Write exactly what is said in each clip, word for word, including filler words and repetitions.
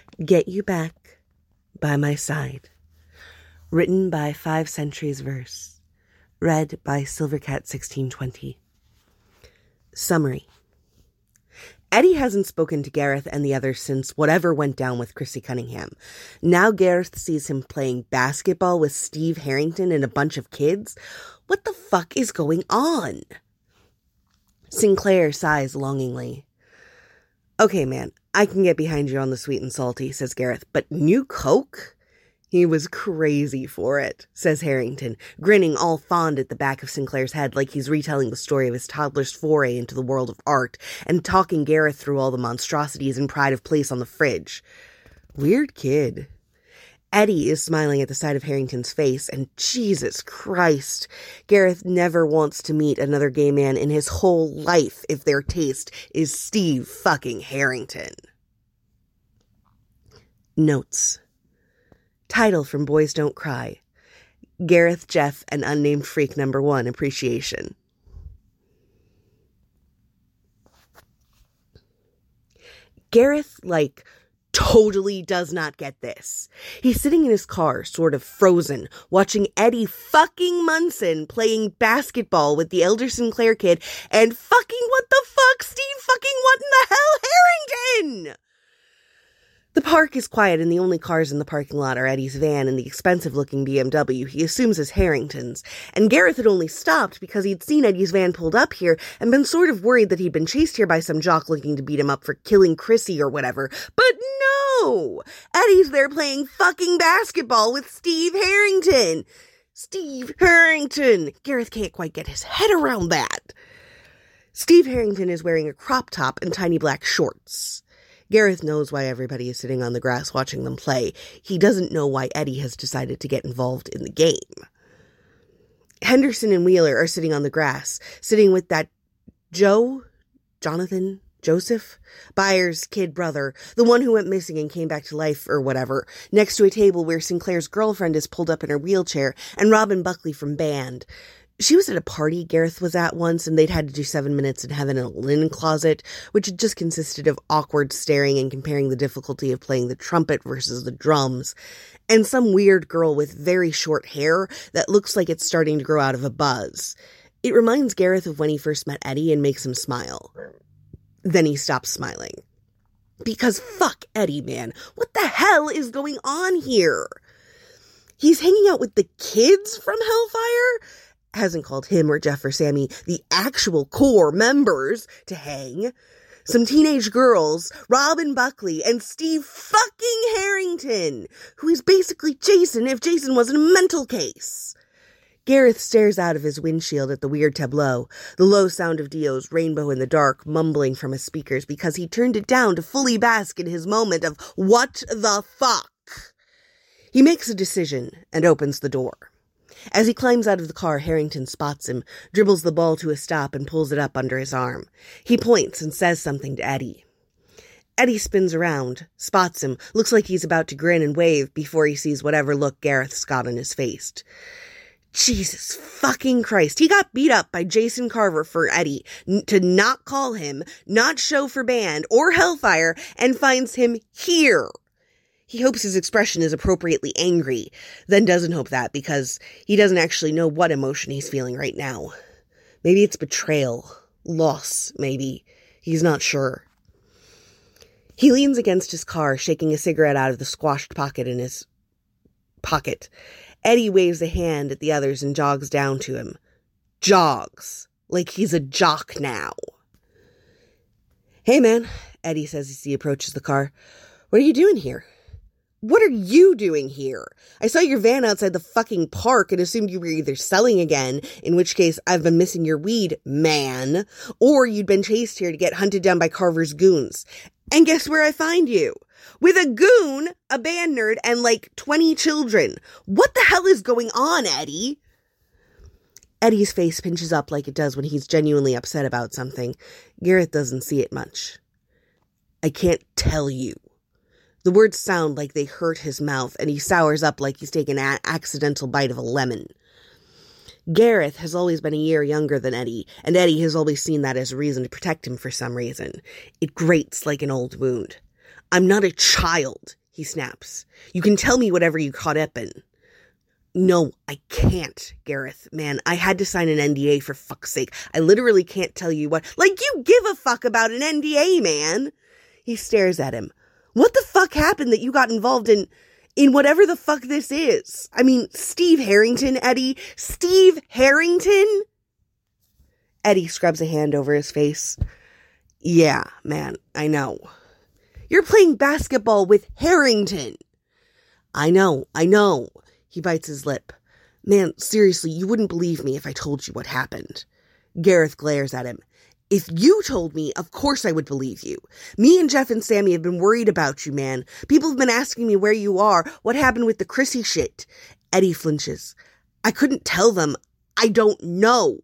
Get You Back by My Side. Written by Five Centuries Verse. Read by Silvercat sixteen twenty. Summary. Eddie hasn't spoken to Gareth and the others since whatever went down with Chrissy Cunningham. Now Gareth sees him playing basketball with Steve Harrington and a bunch of kids. What the fuck is going on? Sinclair sighs longingly. Okay, man, I can get behind you on the sweet and salty, says Gareth, but new Coke? He was crazy for it, says Harrington, grinning all fond at the back of Sinclair's head like he's retelling the story of his toddler's foray into the world of art and talking Gareth through all the monstrosities and pride of place on the fridge. Weird kid. Eddie is smiling at the sight of Harrington's face, and Jesus Christ, Gareth never wants to meet another gay man in his whole life if their taste is Steve fucking Harrington. Notes. Title from Boys Don't Cry. Gareth, Jeff, and Unnamed Freak Number One Appreciation. Gareth, like, totally does not get this. He's sitting in his car, sort of frozen, watching Eddie fucking Munson playing basketball with the elder Sinclair kid, and fucking what the fuck, Steve fucking what in the hell, Harrington? The park is quiet and the only cars in the parking lot are Eddie's van and the expensive-looking B M W he assumes is Harrington's, and Gareth had only stopped because he'd seen Eddie's van pulled up here and been sort of worried that he'd been chased here by some jock looking to beat him up for killing Chrissy or whatever. But no! Eddie's there playing fucking basketball with Steve Harrington! Steve Harrington! Gareth can't quite get his head around that. Steve Harrington is wearing a crop top and tiny black shorts. Gareth knows why everybody is sitting on the grass watching them play. He doesn't know why Eddie has decided to get involved in the game. Henderson and Wheeler are sitting on the grass, sitting with that Joe, Jonathan, Joseph, Byers' kid brother, the one who went missing and came back to life or whatever, next to a table where Sinclair's girlfriend is pulled up in her wheelchair, and Robin Buckley from band. She was at a party Gareth was at once, and they'd had to do seven minutes in heaven in a linen closet, which had just consisted of awkward staring and comparing the difficulty of playing the trumpet versus the drums, and some weird girl with very short hair that looks like it's starting to grow out of a buzz. It reminds Gareth of when he first met Eddie and makes him smile. Then he stops smiling. Because fuck Eddie, man. What the hell is going on here? He's hanging out with the kids from Hellfire? Hasn't called him or Jeff or Sammy, the actual core members, to hang. Some teenage girls, Robin Buckley, and Steve fucking Harrington, who is basically Jason if Jason wasn't a mental case. Gareth stares out of his windshield at the weird tableau, the low sound of Dio's Rainbow in the Dark mumbling from his speakers because he turned it down to fully bask in his moment of what the fuck. He makes a decision and opens the door. As he climbs out of the car, Harrington spots him, dribbles the ball to a stop, and pulls it up under his arm. He points and says something to Eddie. Eddie spins around, spots him, looks like he's about to grin and wave before he sees whatever look Gareth's got on his face. Jesus fucking Christ. He got beat up by Jason Carver for Eddie n- to not call him, not show for band or Hellfire, and finds him here. He hopes his expression is appropriately angry, then doesn't hope that because he doesn't actually know what emotion he's feeling right now. Maybe it's betrayal, loss, maybe. He's not sure. He leans against his car, shaking a cigarette out of the squashed pocket in his pocket. Eddie waves a hand at the others and jogs down to him. Jogs. Like he's a jock now. Hey, man, Eddie says as he approaches the car. What are you doing here? What are you doing here? I saw your van outside the fucking park and assumed you were either selling again, in which case I've been missing your weed, man, or you'd been chased here to get hunted down by Carver's goons. And guess where I find you? With a goon, a band nerd, and like twenty children. What the hell is going on, Eddie? Eddie's face pinches up like it does when he's genuinely upset about something. Gareth doesn't see it much. I can't tell you. The words sound like they hurt his mouth, and he sours up like he's taken an accidental bite of a lemon. Gareth has always been a year younger than Eddie, and Eddie has always seen that as a reason to protect him for some reason. It grates like an old wound. I'm not a child, he snaps. You can tell me whatever you caught up in. No, I can't, Gareth, man. I had to sign an N D A for fuck's sake. I literally can't tell you what. Like, you give a fuck about an N D A, man. He stares at him. What the fuck happened that you got involved in, in whatever the fuck this is? I mean, Steve Harrington, Eddie. Steve Harrington? Eddie scrubs a hand over his face. Yeah, man, I know. You're playing basketball with Harrington. I know, I know. He bites his lip. Man, seriously, you wouldn't believe me if I told you what happened. Gareth glares at him. If you told me, of course I would believe you. Me and Jeff and Sammy have been worried about you, man. People have been asking me where you are, what happened with the Chrissy shit. Eddie flinches. I couldn't tell them. I don't know.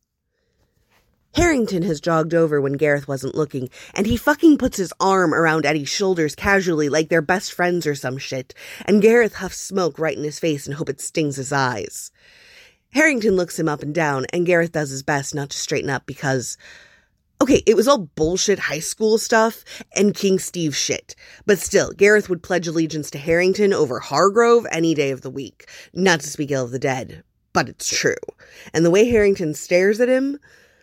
Harrington has jogged over when Gareth wasn't looking, and he fucking puts his arm around Eddie's shoulders casually like they're best friends or some shit, and Gareth huffs smoke right in his face and hope it stings his eyes. Harrington looks him up and down, and Gareth does his best not to straighten up because, okay, it was all bullshit high school stuff and King Steve shit, but still, Gareth would pledge allegiance to Harrington over Hargrove any day of the week, not to speak ill of the dead, but it's true. And the way Harrington stares at him...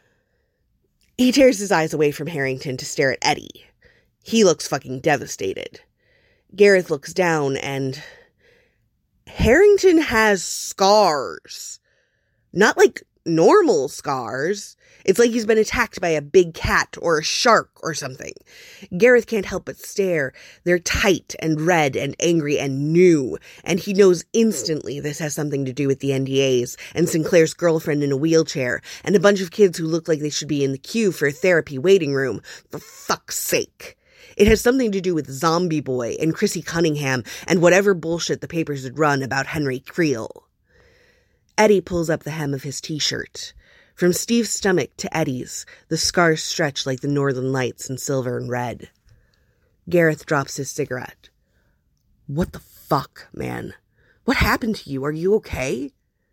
He tears his eyes away from Harrington to stare at Eddie. He looks fucking devastated. Gareth looks down and... Harrington has scars. Not like normal scars. It's like he's been attacked by a big cat or a shark or something. Gareth can't help but stare. They're tight and red and angry and new, and he knows instantly this has something to do with the N D As and Sinclair's girlfriend in a wheelchair and a bunch of kids who look like they should be in the queue for a therapy waiting room. For fuck's sake. It has something to do with Zombie Boy and Chrissy Cunningham and whatever bullshit the papers had run about Henry Creel. Eddie pulls up the hem of his t-shirt. From Steve's stomach to Eddie's, the scars stretch like the northern lights in silver and red. Gareth drops his cigarette. What the fuck, man? What happened to you? Are you okay?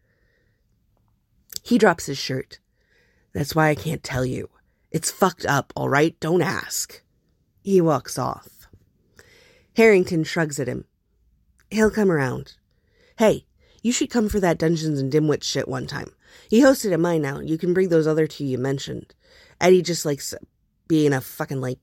He drops his shirt. That's why I can't tell you. It's fucked up, all right? Don't ask. He walks off. Harrington shrugs at him. He'll come around. Hey, you should come for that Dungeons and Dimwit shit one time. He hosted at mine now. You can bring those other two you mentioned. Eddie just likes being a fucking, like...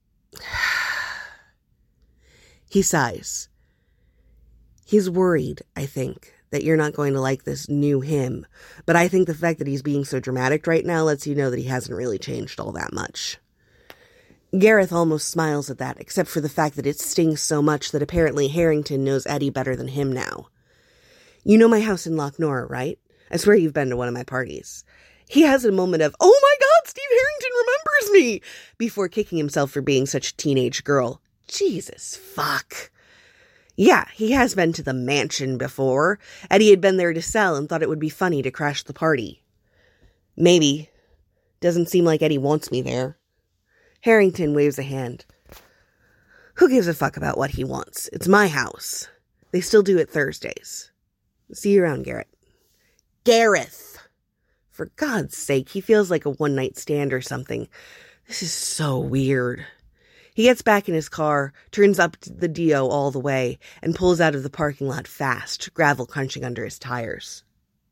He sighs. He's worried, I think, that you're not going to like this new him. But I think the fact that he's being so dramatic right now lets you know that he hasn't really changed all that much. Gareth almost smiles at that, except for the fact that it stings so much that apparently Harrington knows Eddie better than him now. You know my house in Loch Nora, right? I swear you've been to one of my parties. He has a moment of, oh my god, Steve Harrington remembers me, before kicking himself for being such a teenage girl. Jesus fuck. Yeah, he has been to the mansion before. Eddie had been there to sell and thought it would be funny to crash the party. Maybe. Doesn't seem like Eddie wants me there. Harrington waves a hand. Who gives a fuck about what he wants? It's my house. They still do it Thursdays. See you around, Garrett. Gareth! For God's sake, he feels like a one-night stand or something. This is so weird. He gets back in his car, turns up the D O all the way, and pulls out of the parking lot fast, gravel crunching under his tires.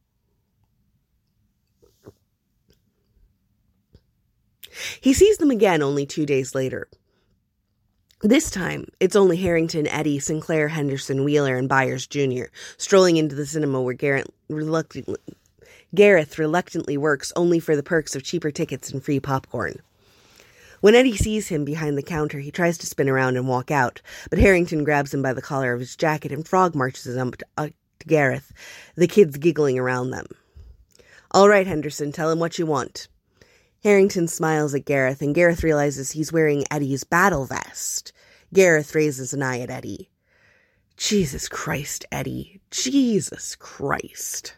He sees them again only two days later. This time, it's only Harrington, Eddie, Sinclair, Henderson, Wheeler, and Byers Junior strolling into the cinema where Garrett reluctantly, Gareth reluctantly works only for the perks of cheaper tickets and free popcorn. When Eddie sees him behind the counter, he tries to spin around and walk out, but Harrington grabs him by the collar of his jacket and frog marches him to, uh, to Gareth, the kids giggling around them. All right, Henderson, tell him what you want. Harrington smiles at Gareth, and Gareth realizes he's wearing Eddie's battle vest. Gareth raises an eye at Eddie. Jesus Christ, Eddie. Jesus Christ.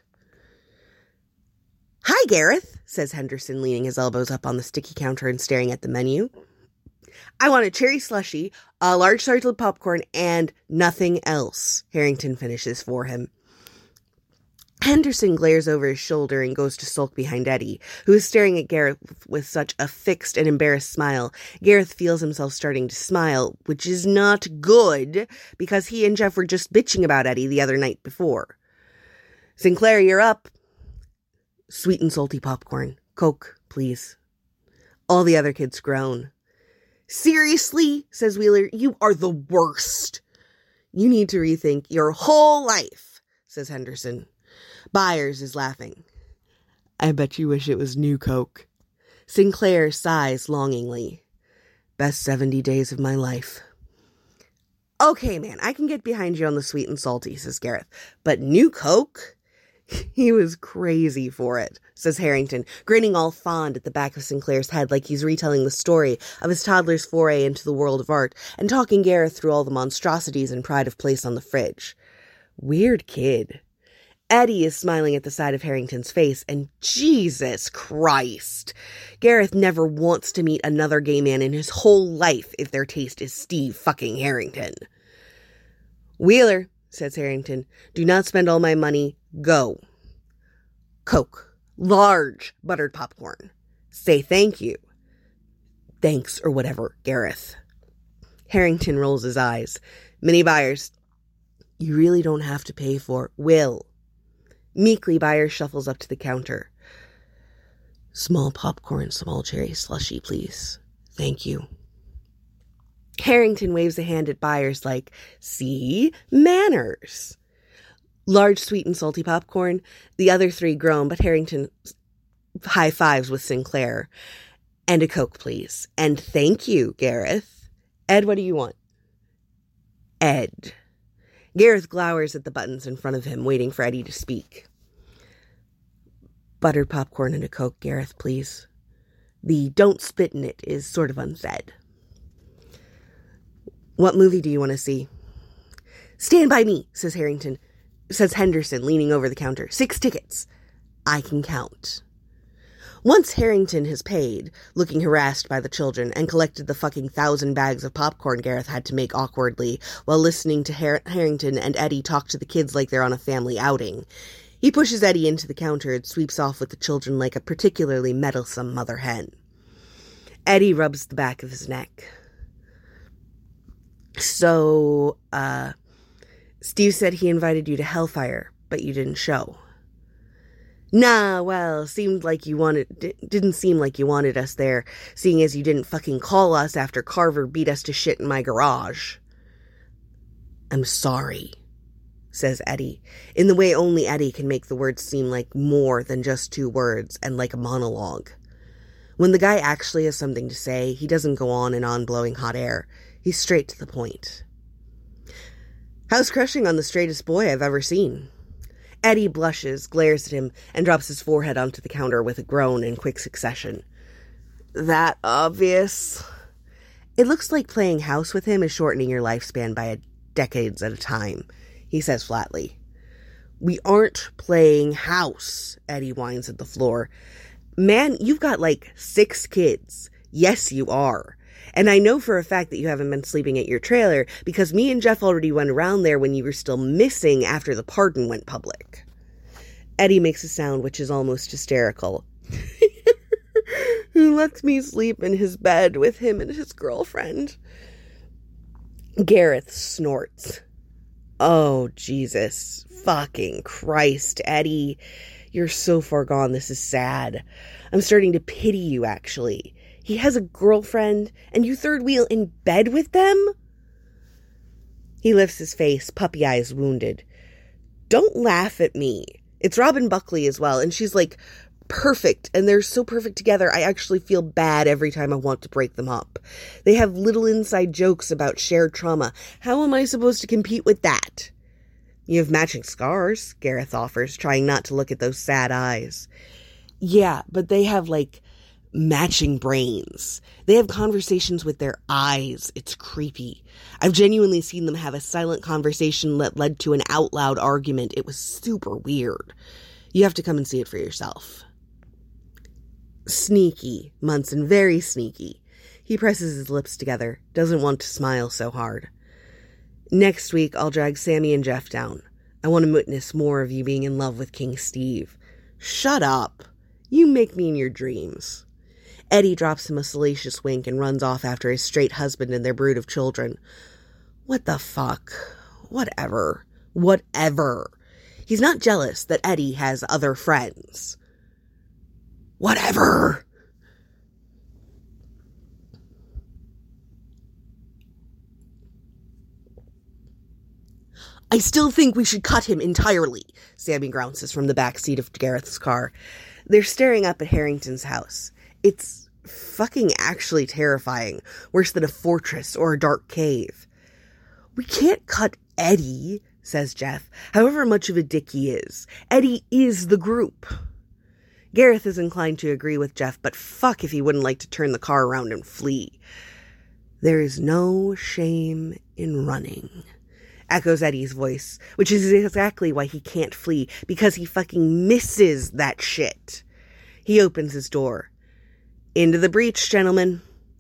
Hi, Gareth, says Henderson, leaning his elbows up on the sticky counter and staring at the menu. I want a cherry slushie, a large salted popcorn, and nothing else, Harrington finishes for him. Henderson glares over his shoulder and goes to sulk behind Eddie, who is staring at Gareth with such a fixed and embarrassed smile. Gareth feels himself starting to smile, which is not good, because he and Jeff were just bitching about Eddie the other night before. Sinclair, you're up. Sweet and salty popcorn. Coke, please. All the other kids groan. Seriously, says Wheeler, you are the worst. You need to rethink your whole life, says Henderson. Byers is laughing. I bet you wish it was new Coke. Sinclair sighs longingly. Best seventy days of my life. Okay, man, I can get behind you on the sweet and salty, says Gareth. But new Coke? He was crazy for it, says Harrington, grinning all fond at the back of Sinclair's head like he's retelling the story of his toddler's foray into the world of art and talking Gareth through all the monstrosities and pride of place on the fridge. Weird kid. Eddie is smiling at the side of Harrington's face, and Jesus Christ, Gareth never wants to meet another gay man in his whole life if their taste is Steve fucking Harrington. Wheeler, says Harrington, do not spend all my money. Go. Coke. Large buttered popcorn. Say thank you. Thanks or whatever, Gareth. Harrington rolls his eyes. Minnie Byers, you really don't have to pay for Will. Meekly, Byers shuffles up to the counter. Small popcorn, small cherry slushy, please. Thank you. Harrington waves a hand at Byers like, see? Manners. Large sweet and salty popcorn. The other three groan, but Harrington high-fives with Sinclair. And a Coke, please. And thank you, Gareth. Ed, what do you want? Ed. Gareth glowers at the buttons in front of him, waiting for Eddie to speak. Buttered popcorn and a Coke, Gareth, please. The don't spit in it is sort of unsaid. What movie do you want to see? Stand By Me, says Harrington, says Henderson, leaning over the counter. Six tickets. I can count. Once Harrington has paid, looking harassed by the children, and collected the fucking thousand bags of popcorn Gareth had to make awkwardly while listening to Har- Harrington and Eddie talk to the kids like they're on a family outing, he pushes Eddie into the counter and sweeps off with the children like a particularly meddlesome mother hen. Eddie rubs the back of his neck. So, uh, Steve said he invited you to Hellfire, but you didn't show. Nah, well, seemed like you wanted, d- didn't seem like you wanted us there, seeing as you didn't fucking call us after Carver beat us to shit in my garage. I'm sorry, says Eddie, in the way only Eddie can make the words seem like more than just two words and like a monologue. When the guy actually has something to say, he doesn't go on and on blowing hot air. He's straight to the point. House crushing on the straightest boy I've ever seen. Eddie blushes, glares at him, and drops his forehead onto the counter with a groan in quick succession. That obvious? It looks like playing house with him is shortening your lifespan by a decades at a time, he says flatly. We aren't playing house, Eddie whines at the floor. Man, you've got like six kids. Yes, you are. And I know for a fact that you haven't been sleeping at your trailer because me and Jeff already went around there when you were still missing after the pardon went public. Eddie makes a sound which is almost hysterical. Who lets me sleep in his bed with him and his girlfriend? Gareth snorts. Oh, Jesus. Fucking Christ, Eddie. You're so far gone, this is sad. I'm starting to pity you, actually. He has a girlfriend, and you third wheel in bed with them? He lifts his face, puppy eyes wounded. Don't laugh at me. It's Robin Buckley as well, and she's, like, perfect, and they're so perfect together, I actually feel bad every time I want to break them up. They have little inside jokes about shared trauma. How am I supposed to compete with that? You have matching scars, Gareth offers, trying not to look at those sad eyes. Yeah, but they have, like, matching brains. They have conversations with their eyes. It's creepy. I've genuinely seen them have a silent conversation that led to an out loud argument. It was super weird. You have to come and see it for yourself. Sneaky, Munson, very sneaky. He presses his lips together, doesn't want to smile so hard. Next week, I'll drag Sammy and Jeff down. I want to witness more of you being in love with King Steve. Shut up. You make me in your dreams. Eddie drops him a salacious wink and runs off after his straight husband and their brood of children. What the fuck? Whatever. Whatever. He's not jealous that Eddie has other friends. Whatever. I still think we should cut him entirely, Sammy grounces from the back seat of Gareth's car. They're staring up at Harrington's house. It's fucking actually terrifying, worse than a fortress or a dark cave. We can't cut Eddie, says Jeff, however much of a dick he is. Eddie is the group. Gareth is inclined to agree with Jeff, but fuck if he wouldn't like to turn the car around and flee. There is no shame in running, echoes Eddie's voice, which is exactly why he can't flee, because he fucking misses that shit. He opens his door. Into the breach, gentlemen.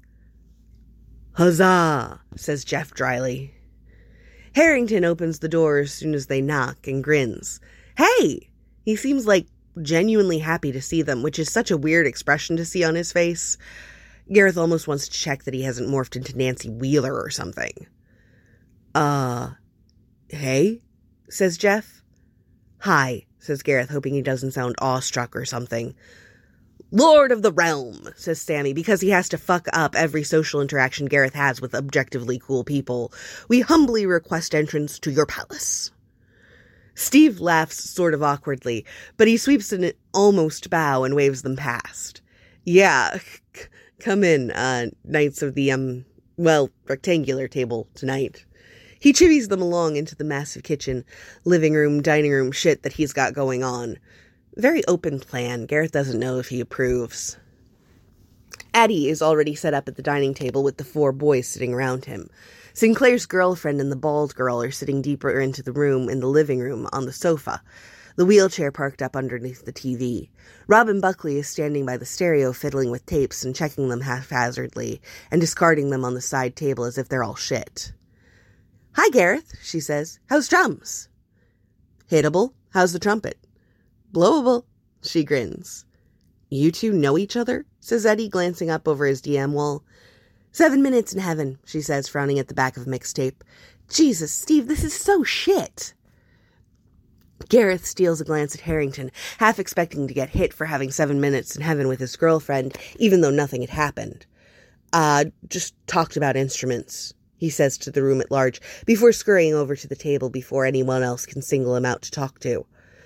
Huzzah, says Jeff dryly. Harrington opens the door as soon as they knock and grins. Hey! He seems like genuinely happy to see them, which is such a weird expression to see on his face. Gareth almost wants to check that he hasn't morphed into Nancy Wheeler or something. Uh... Hey, says Jeff. Hi, says Gareth, hoping he doesn't sound awestruck or something. Lord of the Realm, says Sammy, because he has to fuck up every social interaction Gareth has with objectively cool people. We humbly request entrance to your palace. Steve laughs sort of awkwardly, but he sweeps an almost bow and waves them past. Yeah, c- come in, uh, knights of the, um, well, rectangular table tonight. He chivies them along into the massive kitchen, living room, dining room shit that he's got going on. Very open plan. Gareth doesn't know if he approves. Eddie is already set up at the dining table with the four boys sitting around him. Sinclair's girlfriend and the bald girl are sitting deeper into the room in the living room on the sofa, the wheelchair parked up underneath the T V. Robin Buckley is standing by the stereo fiddling with tapes and checking them haphazardly and discarding them on the side table as if they're all shit. Hi, Gareth, she says. How's drums? Hittable. How's the trumpet? Blowable. She grins. You two know each other? Says Eddie, glancing up over his D M wall. Seven minutes in heaven, she says, frowning at the back of mixtape. Jesus, Steve, this is so shit. Gareth steals a glance at Harrington, half expecting to get hit for having seven minutes in heaven with his girlfriend, even though nothing had happened. Uh, just talked about instruments, he says to the room at large, before scurrying over to the table before anyone else can single him out to talk to.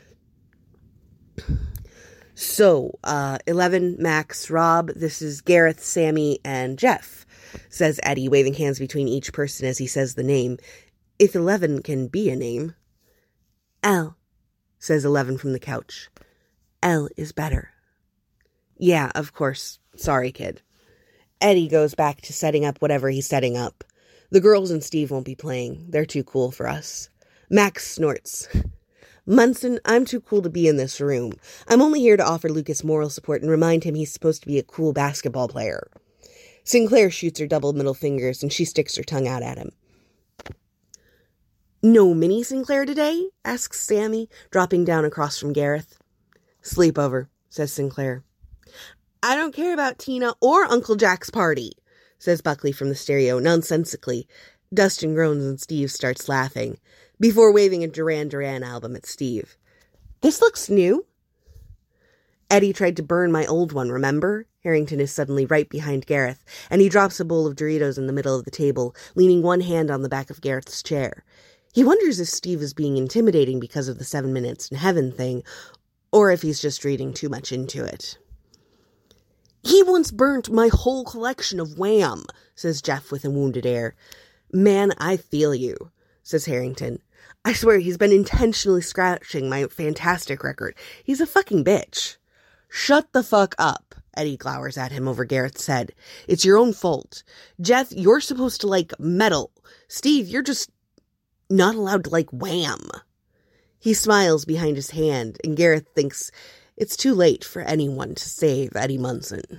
So, uh, Eleven, Max, Rob, this is Gareth, Sammy, and Jeff, says Eddie, waving hands between each person as he says the name. If Eleven can be a name. L, says Eleven from the couch. L is better. Yeah, of course. Sorry, kid. Eddie goes back to setting up whatever he's setting up. The girls and Steve won't be playing. They're too cool for us. Max snorts. Munson, I'm too cool to be in this room. I'm only here to offer Lucas moral support and remind him he's supposed to be a cool basketball player. Sinclair shoots her double middle fingers and she sticks her tongue out at him. No Minnie Sinclair today? Asks Sammy, dropping down across from Gareth. Sleepover, says Sinclair. I don't care about Tina or Uncle Jack's party, says Buckley from the stereo, nonsensically. Dustin groans and Steve starts laughing, before waving a Duran Duran album at Steve. This looks new. Eddie tried to burn my old one, remember? Harrington is suddenly right behind Gareth, and he drops a bowl of Doritos in the middle of the table, leaning one hand on the back of Gareth's chair. He wonders if Steve is being intimidating because of the seven minutes in heaven thing, or if he's just reading too much into it. He once burnt my whole collection of Wham, says Jeff with a wounded air. Man, I feel you, says Harrington. I swear he's been intentionally scratching my fantastic record. He's a fucking bitch. Shut the fuck up, Eddie glowers at him over Gareth's head. It's your own fault. Jeff, you're supposed to like metal. Steve, you're just not allowed to like Wham. He smiles behind his hand, and Gareth thinks it's too late for anyone to save Eddie Munson.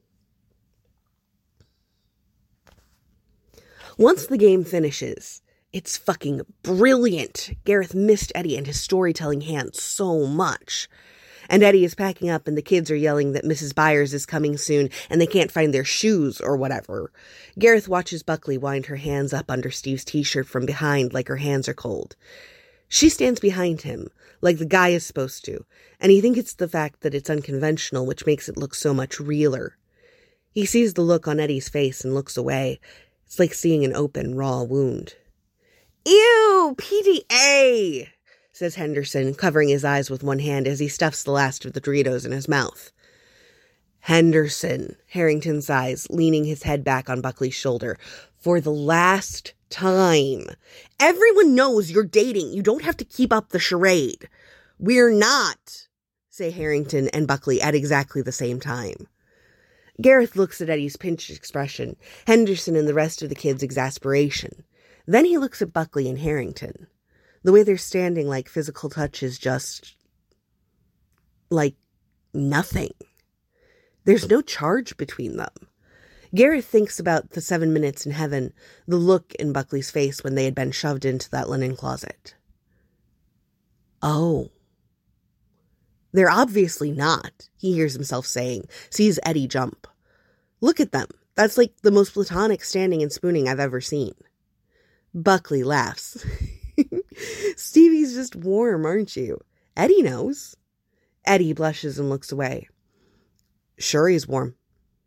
Once the game finishes, It's fucking brilliant. Gareth missed Eddie and his storytelling hand so much. And Eddie is packing up and the kids are yelling that Missus Byers is coming soon and they can't find their shoes or whatever. Gareth watches Buckley wind her hands up under Steve's t-shirt from behind like her hands are cold. She stands behind him, like the guy is supposed to, and he thinks it's the fact that it's unconventional which makes it look so much realer. He sees the look on Eddie's face and looks away. It's like seeing an open, raw wound. Ew, P D A, says Henderson, covering his eyes with one hand as he stuffs the last of the Doritos in his mouth. Henderson, Harrington sighs, leaning his head back on Buckley's shoulder. For the last time. Everyone knows you're dating. You don't have to keep up the charade. We're not, say Harrington and Buckley at exactly the same time. Gareth looks at Eddie's pinched expression, Henderson and the rest of the kids' exasperation. Then he looks at Buckley and Harrington. The way they're standing like physical touch is just like nothing. There's no charge between them. Gareth thinks about the seven minutes in heaven, the look in Buckley's face when they had been shoved into that linen closet. Oh. They're obviously not, he hears himself saying, sees Eddie jump. Look at them. That's like the most platonic standing and spooning I've ever seen. Buckley laughs. Stevie's just warm, aren't you? Eddie knows. Eddie blushes and looks away. Sure, he's warm.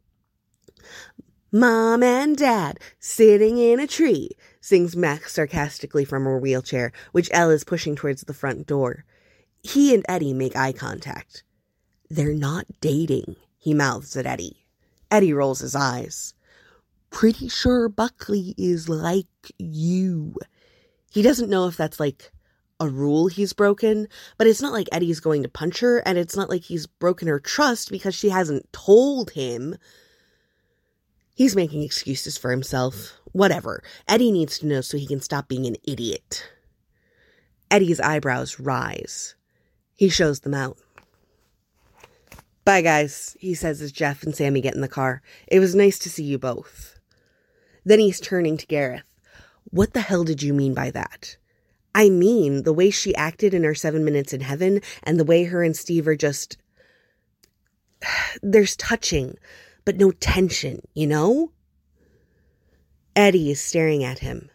Mom and Dad sitting in a tree, sings Max sarcastically from her wheelchair, which Elle is pushing towards the front door. He and Eddie make eye contact. They're not dating, he mouths at Eddie. Eddie rolls his eyes. Pretty sure Buckley is like you. He doesn't know if that's like a rule he's broken, but it's not like Eddie's going to punch her, and it's not like he's broken her trust because she hasn't told him. He's making excuses for himself. Whatever. Eddie needs to know so he can stop being an idiot. Eddie's eyebrows rise. He shows them out. Bye, guys, he says as Jeff and Sammy get in the car. It was nice to see you both. Then he's turning to Gareth. What the hell did you mean by that? I mean, the way she acted in her seven minutes in heaven and the way her and Steve are just... There's touching, but no tension, you know? Eddie is staring at him.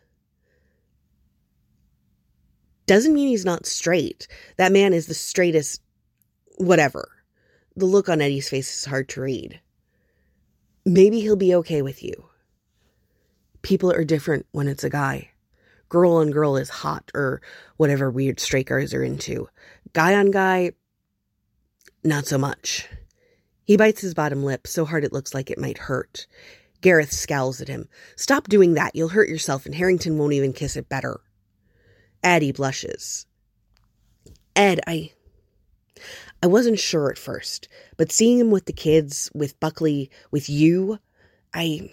Doesn't mean he's not straight. That man is the straightest... Whatever. The look on Eddie's face is hard to read. Maybe he'll be okay with you. People are different when it's a guy. Girl on girl is hot, or whatever weird straight guys are into. Guy on guy, not so much. He bites his bottom lip so hard it looks like it might hurt. Gareth scowls at him. Stop doing that, you'll hurt yourself, and Harrington won't even kiss it better. Eddie blushes. Ed, I... I wasn't sure at first, but seeing him with the kids, with Buckley, with you, I...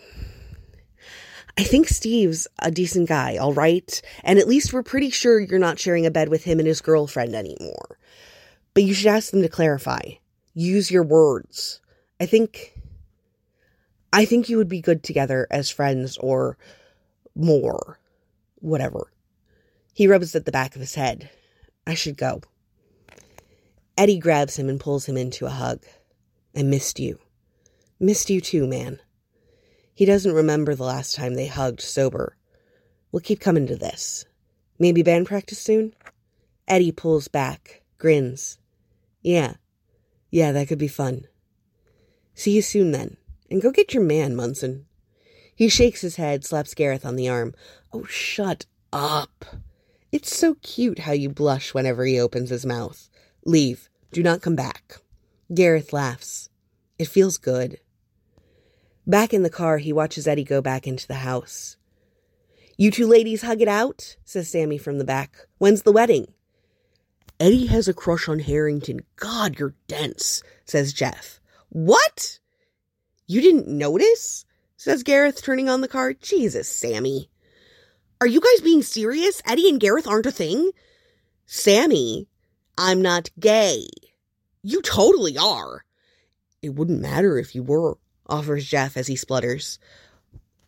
I think Steve's a decent guy, all right? And at least we're pretty sure you're not sharing a bed with him and his girlfriend anymore. But you should ask them to clarify. Use your words. I think... I think you would be good together as friends or more. Whatever. He rubs at the back of his head. I should go. Eddie grabs him and pulls him into a hug. I missed you. Missed you too, man. He doesn't remember the last time they hugged sober. We'll keep coming to this. Maybe band practice soon? Eddie pulls back, grins. Yeah. Yeah, that could be fun. See you soon then. And go get your man, Munson. He shakes his head, slaps Gareth on the arm. Oh, shut up. It's so cute how you blush whenever he opens his mouth. Leave. Do not come back. Gareth laughs. It feels good. Back in the car, he watches Eddie go back into the house. You two ladies hug it out, says Sammy from the back. When's the wedding? Eddie has a crush on Harrington. God, you're dense, says Jeff. What? You didn't notice? Says Gareth, turning on the car. Jesus, Sammy. Are you guys being serious? Eddie and Gareth aren't a thing? Sammy, I'm not gay. You totally are. It wouldn't matter if you were, offers Jeff as he splutters.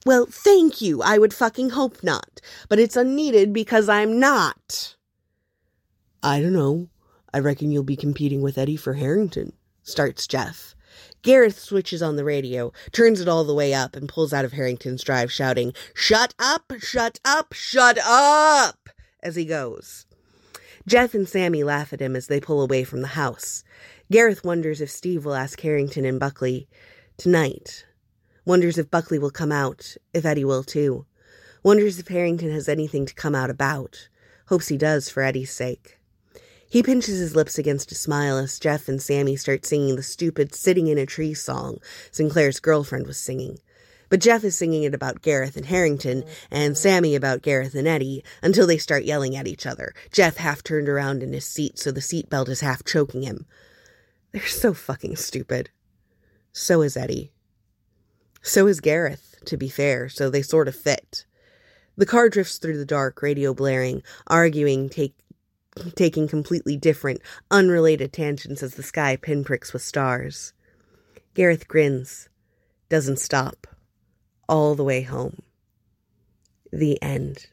Well, thank you. I would fucking hope not. But it's unneeded because I'm not. I don't know. I reckon you'll be competing with Eddie for Harrington, starts Jeff. Gareth switches on the radio, turns it all the way up, and pulls out of Harrington's drive, shouting, "Shut up, shut up, shut up!" as he goes. Jeff and Sammy laugh at him as they pull away from the house. Gareth wonders if Steve will ask Harrington and Buckley tonight. Wonders if Buckley will come out, if Eddie will too. Wonders if Harrington has anything to come out about. Hopes he does for Eddie's sake. He pinches his lips against a smile as Jeff and Sammy start singing the stupid Sitting in a Tree song Sinclair's girlfriend was singing. But Jeff is singing it about Gareth and Harrington, and Sammy about Gareth and Eddie, until they start yelling at each other. Jeff half turned around in his seat so the seatbelt is half choking him. They're so fucking stupid. So is Eddie. So is Gareth, to be fair, so they sort of fit. The car drifts through the dark, radio blaring, arguing, take, taking completely different, unrelated tangents as the sky pinpricks with stars. Gareth grins, doesn't stop, all the way home. The end.